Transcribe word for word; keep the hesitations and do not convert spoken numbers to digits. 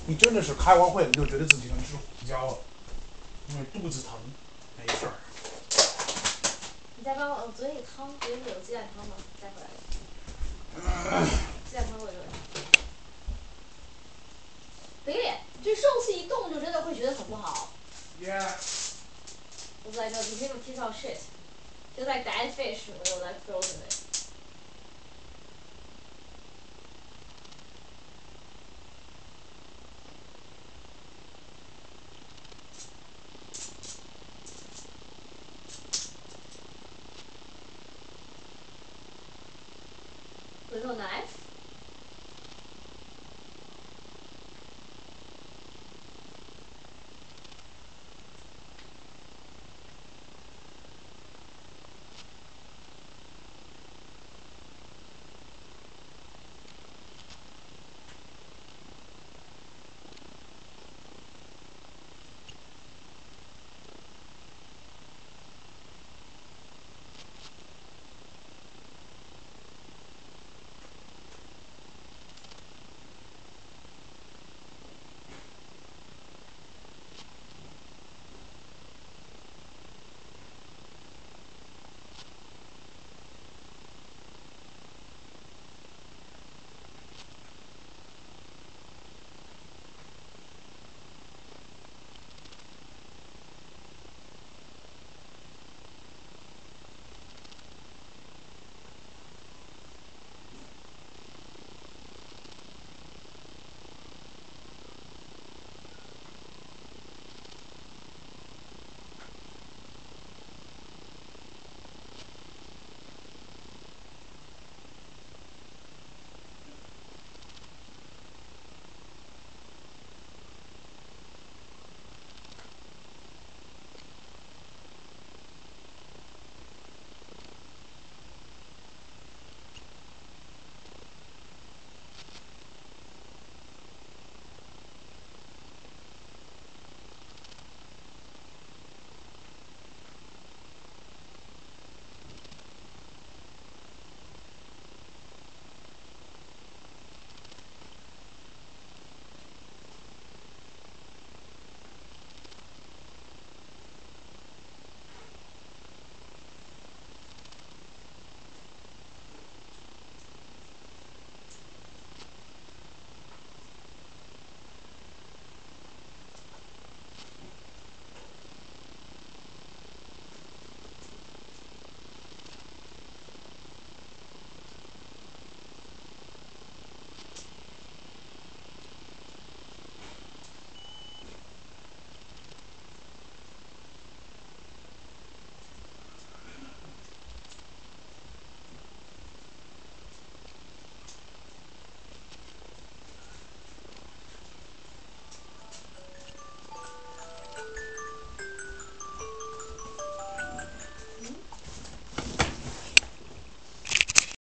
你真的是开完会你就觉得自己能吃胡椒了，因为肚子疼，没事儿。 你再帮我，我昨天有汤，昨天有鸡蛋汤吗？带回来的。鸡蛋汤我热。北野，这受气一动就真的会觉得很不好。 Yeah. It's like a potato piece of shit. Just like dead fish when you like frozen it.